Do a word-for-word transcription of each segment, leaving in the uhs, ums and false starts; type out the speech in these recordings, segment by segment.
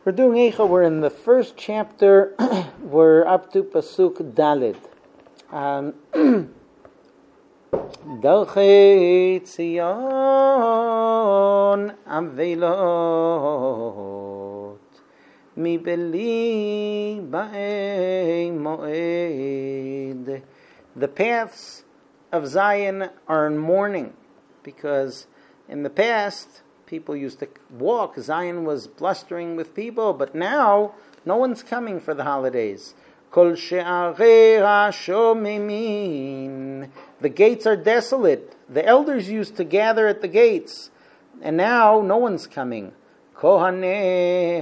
We're doing Eicha. We're in the first chapter. We're up to Pasuk Dalid. Um, Dalchei Tzion Avelot Mi Beli Ba'ei Moed. The paths of Zion are in mourning, because in the past people used to walk. Zion was blustering with people, but now no one's coming for the holidays. Kol she'arei ha'shomemin. The gates are desolate. The elders used to gather at the gates, and now no one's coming. Kohanei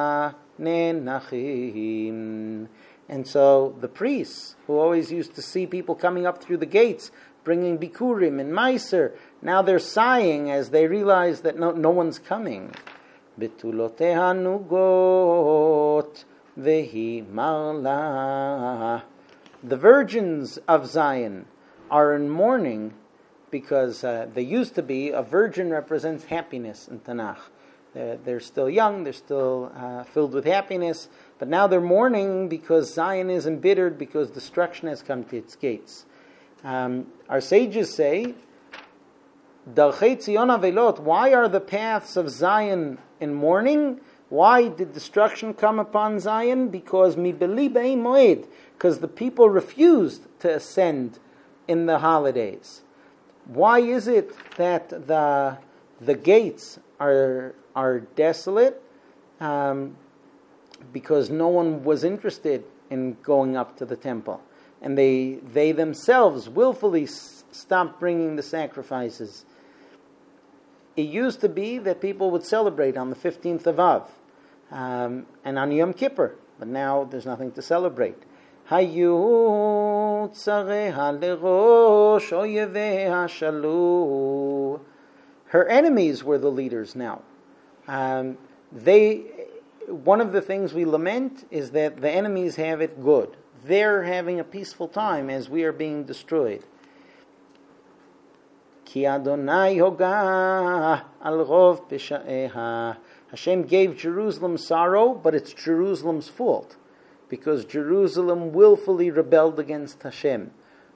ha'nenachim. And so the priests, who always used to see people coming up through the gates, bringing bikurim and meiser, now they're sighing as they realize that no, no one's coming. Betuloteha nugot vehi marla. The virgins of Zion are in mourning because uh, they used to be, a virgin represents happiness in Tanakh. They're, they're still young, they're still uh, filled with happiness, but now they're mourning because Zion is embittered, because destruction has come to its gates. Um, our sages say, Dalchei Tzion Avelot, why are the paths of Zion in mourning? Why did destruction come upon Zion? Because mi beli b'ei moed, because the people refused to ascend in the holidays. Why is it that the the gates are are desolate? Um, because no one was interested in going up to the temple, and they they themselves willfully s- stopped bringing the sacrifices. It used to be that people would celebrate on the fifteenth of Av um, and on Yom Kippur, but now there's nothing to celebrate. Hayu tzareha lerosh oyevei hashalu. Her enemies were the leaders now. Um, they, one of the things we lament is that the enemies have it good. They're having a peaceful time as we are being destroyed. Ki Adonai hoga al rov pesha'eha. Hashem gave Jerusalem sorrow, but it's Jerusalem's fault, because Jerusalem willfully rebelled against Hashem.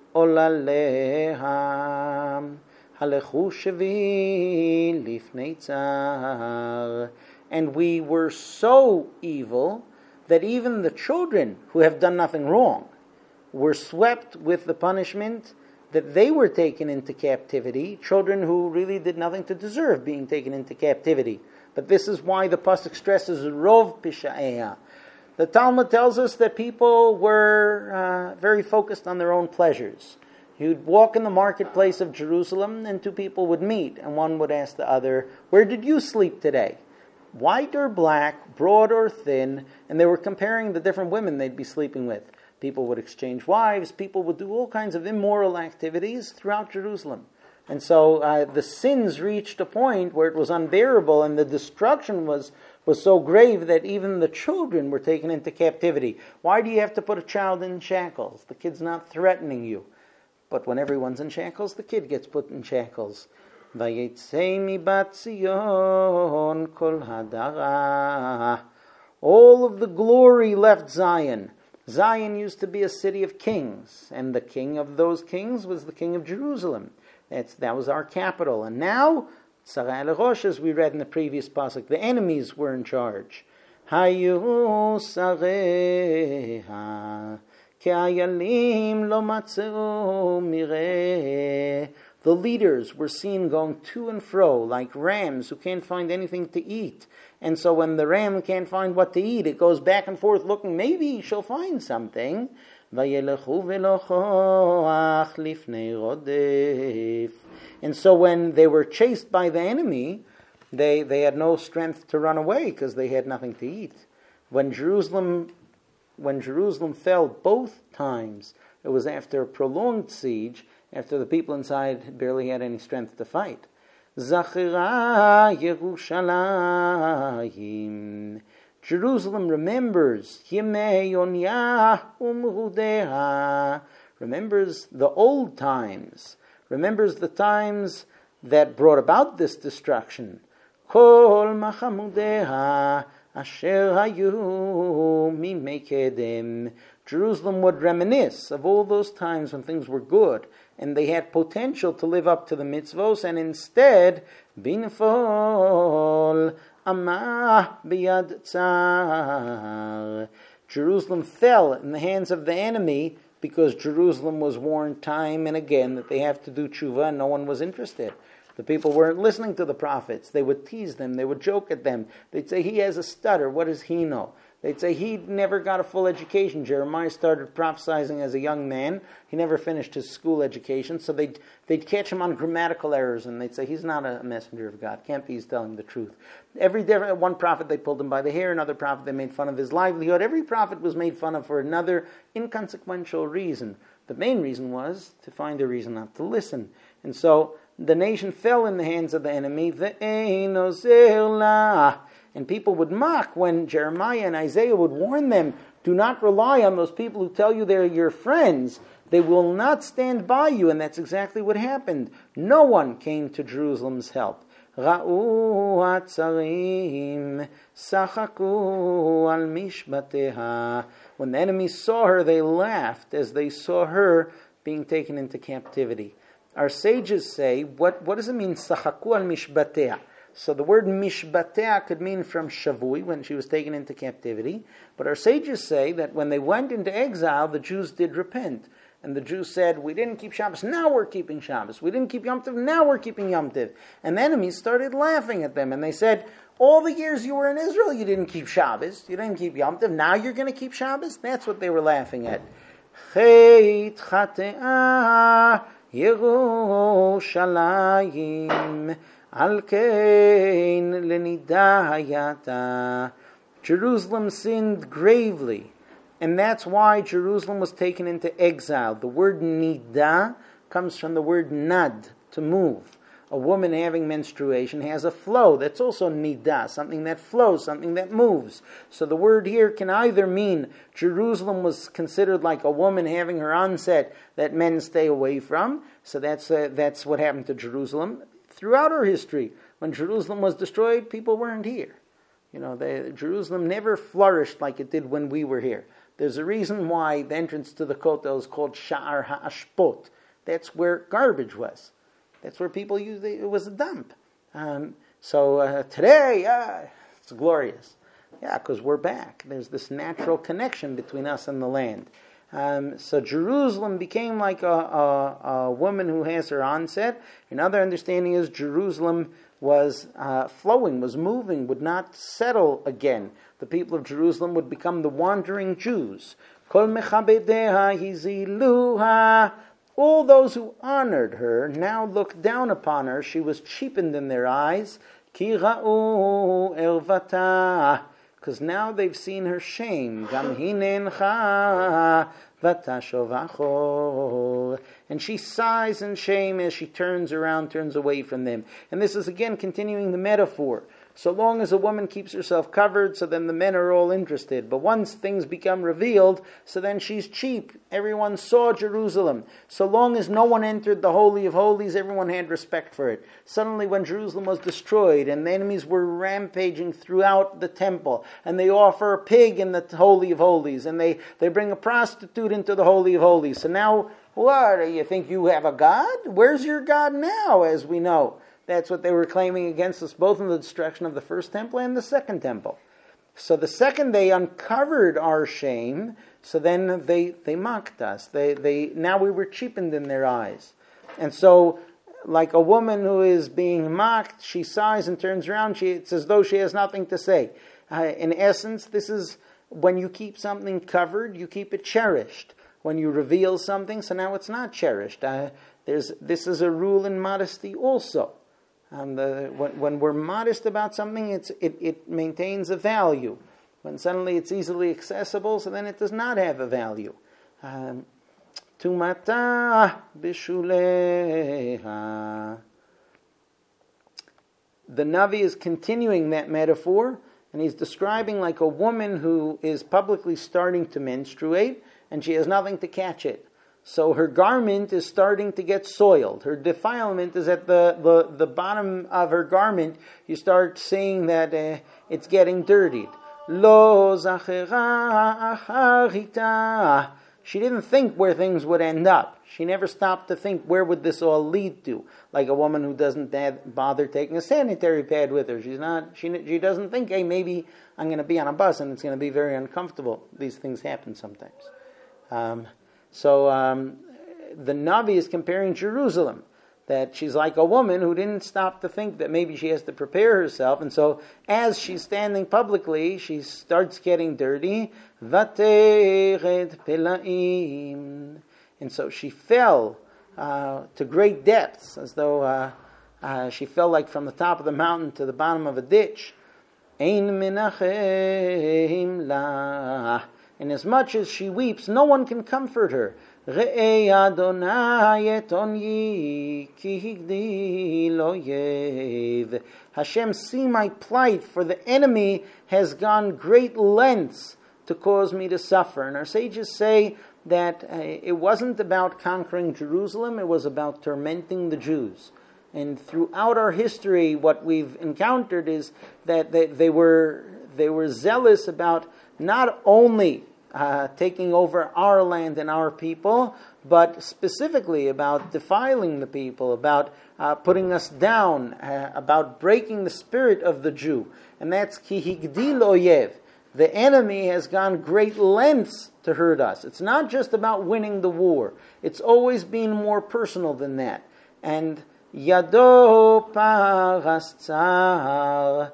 Olaleha halechu shevi lifnei tzar. And we were so evil that even the children who have done nothing wrong were swept with the punishment that they were taken into captivity, children who really did nothing to deserve being taken into captivity. But this is why the pasuk stresses rov pisha'eha. The Talmud tells us that people were uh, very focused on their own pleasures. You'd walk in the marketplace of Jerusalem, and two people would meet, and one would ask the other, "Where did you sleep today? White or black, broad or thin?" And they were comparing the different women they'd be sleeping with. People would exchange wives. People would do all kinds of immoral activities throughout Jerusalem. And so uh, the sins reached a point where it was unbearable, and the destruction was, was so grave that even the children were taken into captivity. Why do you have to put a child in shackles? The kid's not threatening you. But when everyone's in shackles, the kid gets put in shackles. Vayetzei mibat Zion kol hadara. All of the glory left Zion. Zion used to be a city of kings, and the king of those kings was the king of Jerusalem. That's, that was our capital. And now, Tzarei lerosh, as we read in the previous pasuk, the enemies were in charge. Hayu sareha ke'ayalim lo matzeu mireh. The leaders were seen going to and fro like rams who can't find anything to eat. And so when the ram can't find what to eat, it goes back and forth looking, maybe she'll find something. And so when they were chased by the enemy, they, they had no strength to run away because they had nothing to eat. When Jerusalem, when Jerusalem fell both times, it was after a prolonged siege, after the people inside barely had any strength to fight. Zachira Yerushalayim. Jerusalem remembers Yemei Yoniah Umrudeha. Remembers the old times. Remembers the times that brought about this destruction. Kol machamudeha asher hayu mimekedem. Jerusalem would reminisce of all those times when things were good and they had potential to live up to the mitzvos, and instead, binfol amah biyad tsar. Jerusalem fell in the hands of the enemy because Jerusalem was warned time and again that they have to do tshuva, and no one was interested. The people weren't listening to the prophets. They would tease them. They would joke at them. They'd say, he has a stutter. What does he know? They'd say, he never got a full education. Jeremiah started prophesying as a young man. He never finished his school education. So they'd, they'd catch him on grammatical errors, and they'd say, he's not a messenger of God. Can't be he's telling the truth. Every different, one prophet, they pulled him by the hair. Another prophet, they made fun of his livelihood. Every prophet was made fun of for another inconsequential reason. The main reason was to find a reason not to listen. And so the nation fell in the hands of the enemy. And people would mock when Jeremiah and Isaiah would warn them, do not rely on those people who tell you they're your friends. They will not stand by you. And that's exactly what happened. No one came to Jerusalem's help. Ra'u hatzarim sachaku al mishbateha. When the enemies saw her, they laughed as they saw her being taken into captivity. Our sages say, what, what does it mean, sachaku al mishbateha? So the word mishbateha could mean from Shavui, when she was taken into captivity. But our sages say that when they went into exile, the Jews did repent. And the Jews said, we didn't keep Shabbos, now we're keeping Shabbos. We didn't keep Yom Tov, now we're keeping Yom Tov. And the enemies started laughing at them. And they said, all the years you were in Israel, you didn't keep Shabbos. You didn't keep Yom Tov. Now you're going to keep Shabbos? That's what they were laughing at. Chet chate'ah Yerushalayim al kein lenidayata. Jerusalem sinned gravely. And that's why Jerusalem was taken into exile. The word nidah comes from the word nad, to move. A woman having menstruation has a flow. That's also nidah, something that flows, something that moves. So the word here can either mean Jerusalem was considered like a woman having her onset that men stay away from. So that's uh, that's what happened to Jerusalem. Throughout our history, when Jerusalem was destroyed, people weren't here. You know, they, Jerusalem never flourished like it did when we were here. There's a reason why the entrance to the Kotel is called Sha'ar HaAshpot. That's where garbage was. That's where people used it. It was a dump. Um, so uh, today, uh, it's glorious. Yeah, because we're back. There's this natural connection between us and the land. Um, so Jerusalem became like a, a, a woman who has her onset. Another understanding is Jerusalem was uh, flowing, was moving, would not settle again. The people of Jerusalem would become the wandering Jews. Kol mechabedeha hiziluha. All those who honored her now looked down upon her. She was cheapened in their eyes. Ki ra'u ervata. Because now they've seen her shame. Gam hinencha vatashovachor. And she sighs in shame as she turns around, turns away from them. And this is again continuing the metaphor. So long as a woman keeps herself covered, so then the men are all interested. But once things become revealed, so then she's cheap. Everyone saw Jerusalem. So long as no one entered the Holy of Holies, everyone had respect for it. Suddenly when Jerusalem was destroyed and the enemies were rampaging throughout the temple, and they offer a pig in the Holy of Holies, and they, they bring a prostitute into the Holy of Holies. So now, what, you think you have a God? Where's your God now, as we know? That's what they were claiming against us, both in the destruction of the first temple and the second temple. So the second they uncovered our shame, so then they, they mocked us. They they now we were cheapened in their eyes. And so, like a woman who is being mocked, she sighs and turns around. She, it's as though she has nothing to say. Uh, in essence, this is when you keep something covered, you keep it cherished. When you reveal something, so now it's not cherished. Uh, there's this is a rule in modesty also. And the, when, when we're modest about something, it's, it, it maintains a value. When suddenly it's easily accessible, so then it does not have a value. Tumata bishuleha. The Navi is continuing that metaphor, and he's describing like a woman who is publicly starting to menstruate, and she has nothing to catch it. So her garment is starting to get soiled. Her defilement is at the, the, the bottom of her garment. You start seeing that uh, it's getting dirtied. Lo zachera acharita. She didn't think where things would end up. She never stopped to think where would this all lead to. Like a woman who doesn't bother taking a sanitary pad with her. She's not. She she doesn't think, hey, maybe I'm going to be on a bus and it's going to be very uncomfortable. These things happen sometimes. Um, so um, the Navi is comparing Jerusalem, that she's like a woman who didn't stop to think that maybe she has to prepare herself, and so as she's standing publicly, she starts getting dirty. Vateret pelaim, and so she fell uh, to great depths, as though uh, uh, she fell like from the top of the mountain to the bottom of a ditch. Ein menachem la. And as much as she weeps, no one can comfort her. Re'ei Adonai et onyi ki higdi lo yev. Hashem, see my plight, for the enemy has gone great lengths to cause me to suffer. And our sages say that uh, it wasn't about conquering Jerusalem, it was about tormenting the Jews. And throughout our history, what we've encountered is that they, they were they were zealous about not only uh, taking over our land and our people, but specifically about defiling the people, about uh, putting us down, uh, about breaking the spirit of the Jew. And that's ki higdil oyev. The enemy has gone great lengths to hurt us. It's not just about winning the war. It's always been more personal than that. And Yado paras tsar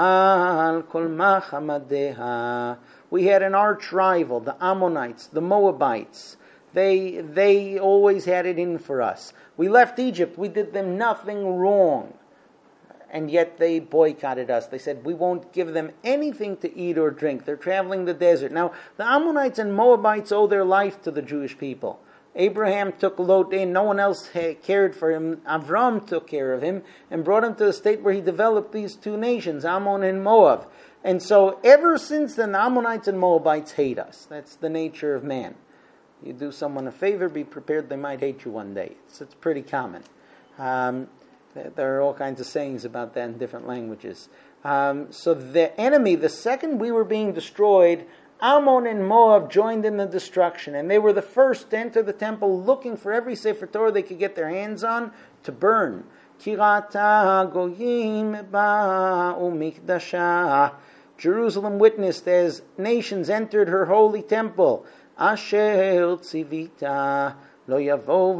al kol machamadeha. We had an arch rival, the Ammonites, the Moabites. They they always had it in for us. We left Egypt. We did them nothing wrong. And yet they boycotted us. They said, we won't give them anything to eat or drink. They're traveling the desert. Now, the Ammonites and Moabites owe their life to the Jewish people. Abraham took Lot in. No one else cared for him. Avram took care of him and brought him to the state where he developed these two nations, Ammon and Moab. And so ever since then, the Ammonites and Moabites hate us. That's the nature of man. You do someone a favor, be prepared they might hate you one day. It's, it's pretty common. Um, there are all kinds of sayings about that in different languages. Um, so the enemy, the second we were being destroyed, Ammon and Moab joined in the destruction, and they were the first to enter the temple looking for every Sefer Torah they could get their hands on to burn. Kirata goyim ba'u mikdasha. Jerusalem witnessed as nations entered her holy temple. Asher tzivita lo yavo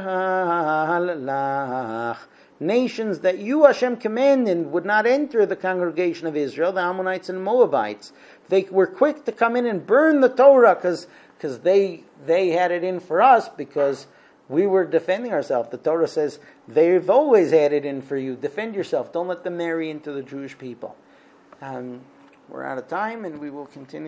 v'kahal lach. Nations that you, Hashem, commanded would not enter the congregation of Israel, the Ammonites and Moabites. They were quick to come in and burn the Torah because because they they had it in for us because we were defending ourselves. The Torah says they've always had it in for you. Defend yourself. Don't let them marry into the Jewish people. Um, we're out of time, and we will continue.